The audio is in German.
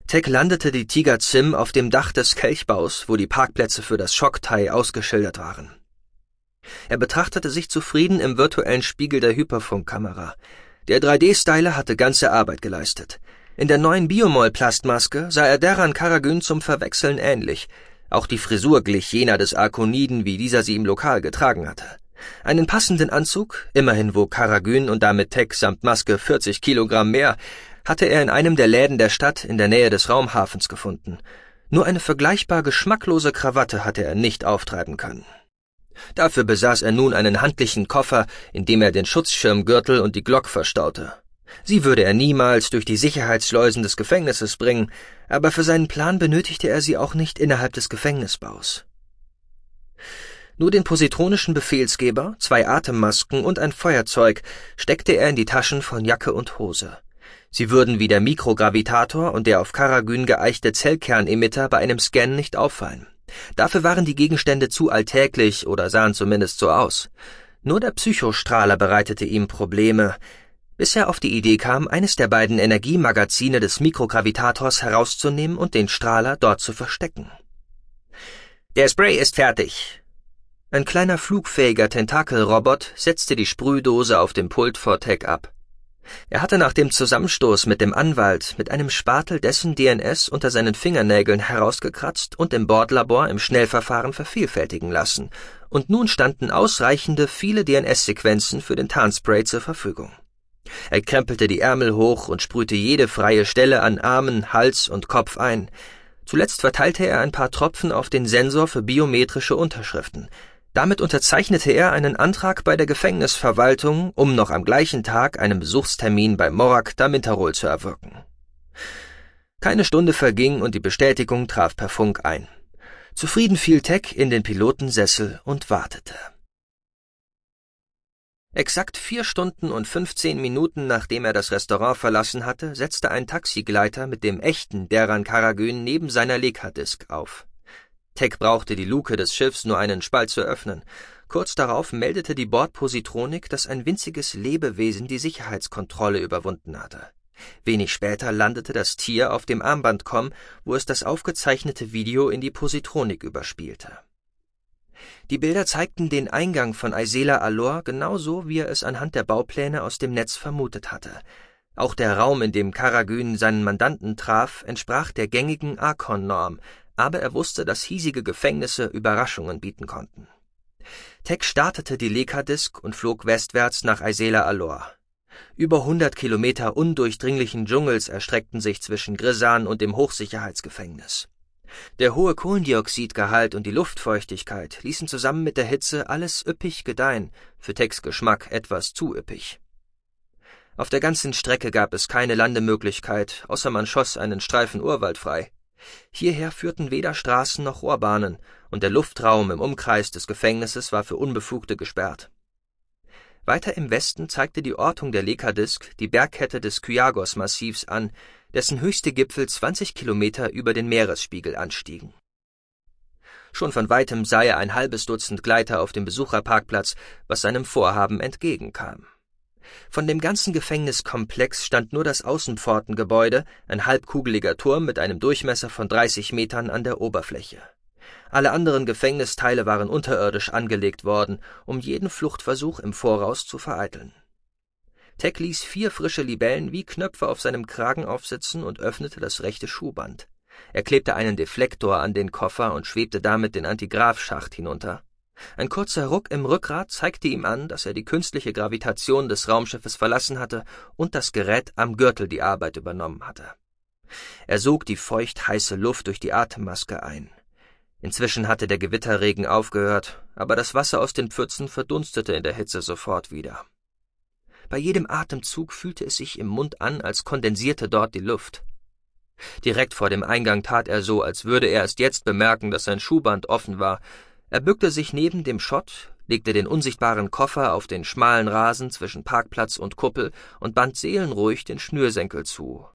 Tech landete die Tiger Sim auf dem Dach des Kelchbaus, wo die Parkplätze für das Schocktai ausgeschildert waren. Er betrachtete sich zufrieden im virtuellen Spiegel der Hyperfunkkamera. Der 3D-Styler hatte ganze Arbeit geleistet. In der neuen Biomol-Plastmaske sah er Deran Karagün zum Verwechseln ähnlich. Auch die Frisur glich jener des Arkoniden, wie dieser sie im Lokal getragen hatte. Einen passenden Anzug, immerhin wog Karagün und damit Tech samt Maske 40 Kilogramm mehr, hatte er in einem der Läden der Stadt in der Nähe des Raumhafens gefunden. Nur eine vergleichbar geschmacklose Krawatte hatte er nicht auftreiben können. Dafür besaß er nun einen handlichen Koffer, in dem er den Schutzschirmgürtel und die Glock verstaute. Sie würde er niemals durch die Sicherheitsschleusen des Gefängnisses bringen, aber für seinen Plan benötigte er sie auch nicht innerhalb des Gefängnisbaus. Nur den positronischen Befehlsgeber, 2 Atemmasken und ein Feuerzeug steckte er in die Taschen von Jacke und Hose. Sie würden wie der Mikrogravitator und der auf Karagün geeichte Zellkernemitter bei einem Scan nicht auffallen. Dafür waren die Gegenstände zu alltäglich oder sahen zumindest so aus. Nur der Psychostrahler bereitete ihm Probleme, bis er auf die Idee kam, eines der beiden Energiemagazine des Mikrogravitators herauszunehmen und den Strahler dort zu verstecken. »Der Spray ist fertig!« Ein kleiner flugfähiger Tentakelrobot setzte die Sprühdose auf dem Pult vor Tech ab. Er hatte nach dem Zusammenstoß mit dem Anwalt mit einem Spatel dessen DNS unter seinen Fingernägeln herausgekratzt und im Bordlabor im Schnellverfahren vervielfältigen lassen, und nun standen ausreichende viele DNS-Sequenzen für den Tarnspray zur Verfügung. Er krempelte die Ärmel hoch und sprühte jede freie Stelle an Armen, Hals und Kopf ein. Zuletzt verteilte er ein paar Tropfen auf den Sensor für biometrische Unterschriften. Damit unterzeichnete er einen Antrag bei der Gefängnisverwaltung, um noch am gleichen Tag einen Besuchstermin bei Morak Daminterol zu erwirken. Keine Stunde verging und die Bestätigung traf per Funk ein. Zufrieden fiel Tech in den Pilotensessel und wartete. Exakt 4 Stunden und 15 Minuten, nachdem er das Restaurant verlassen hatte, setzte ein Taxigleiter mit dem echten Deran Karagün neben seiner Lekadisk auf. Tech brauchte die Luke des Schiffs nur einen Spalt zu öffnen. Kurz darauf meldete die Bordpositronik, dass ein winziges Lebewesen die Sicherheitskontrolle überwunden hatte. Wenig später landete das Tier auf dem Armbandkomm, wo es das aufgezeichnete Video in die Positronik überspielte. Die Bilder zeigten den Eingang von Aizela Alor genauso, wie er es anhand der Baupläne aus dem Netz vermutet hatte. Auch der Raum, in dem Karagün seinen Mandanten traf, entsprach der gängigen Archon-Norm, aber er wusste, dass hiesige Gefängnisse Überraschungen bieten konnten. Tech startete die Lekadisk und flog westwärts nach Aizela Alor. Über 100 Kilometer undurchdringlichen Dschungels erstreckten sich zwischen Grisan und dem Hochsicherheitsgefängnis. Der hohe Kohlendioxidgehalt und die Luftfeuchtigkeit ließen zusammen mit der Hitze alles üppig gedeihen, für Techs Geschmack etwas zu üppig. Auf der ganzen Strecke gab es keine Landemöglichkeit, außer man schoss einen Streifen Urwald frei. Hierher führten weder Straßen noch Rohrbahnen, und der Luftraum im Umkreis des Gefängnisses war für Unbefugte gesperrt. Weiter im Westen zeigte die Ortung der Lekadisk die Bergkette des Kyagos-Massivs an, dessen höchste Gipfel 20 Kilometer über den Meeresspiegel anstiegen. Schon von weitem sah er ein halbes Dutzend Gleiter auf dem Besucherparkplatz, was seinem Vorhaben entgegenkam. Von dem ganzen Gefängniskomplex stand nur das Außenpfortengebäude, ein halbkugeliger Turm mit einem Durchmesser von 30 Metern an der Oberfläche. Alle anderen Gefängnisteile waren unterirdisch angelegt worden, um jeden Fluchtversuch im Voraus zu vereiteln. Tech ließ 4 frische Libellen wie Knöpfe auf seinem Kragen aufsitzen und öffnete das rechte Schuhband. Er klebte einen Deflektor an den Koffer und schwebte damit den Antigrav-Schacht hinunter. Ein kurzer Ruck im Rückgrat zeigte ihm an, dass er die künstliche Gravitation des Raumschiffes verlassen hatte und das Gerät am Gürtel die Arbeit übernommen hatte. Er sog die feucht-heiße Luft durch die Atemmaske ein. Inzwischen hatte der Gewitterregen aufgehört, aber das Wasser aus den Pfützen verdunstete in der Hitze sofort wieder. Bei jedem Atemzug fühlte es sich im Mund an, als kondensierte dort die Luft. Direkt vor dem Eingang tat er so, als würde er erst jetzt bemerken, dass sein Schuhband offen war. Er bückte sich neben dem Schott, legte den unsichtbaren Koffer auf den schmalen Rasen zwischen Parkplatz und Kuppel und band seelenruhig den Schnürsenkel zu.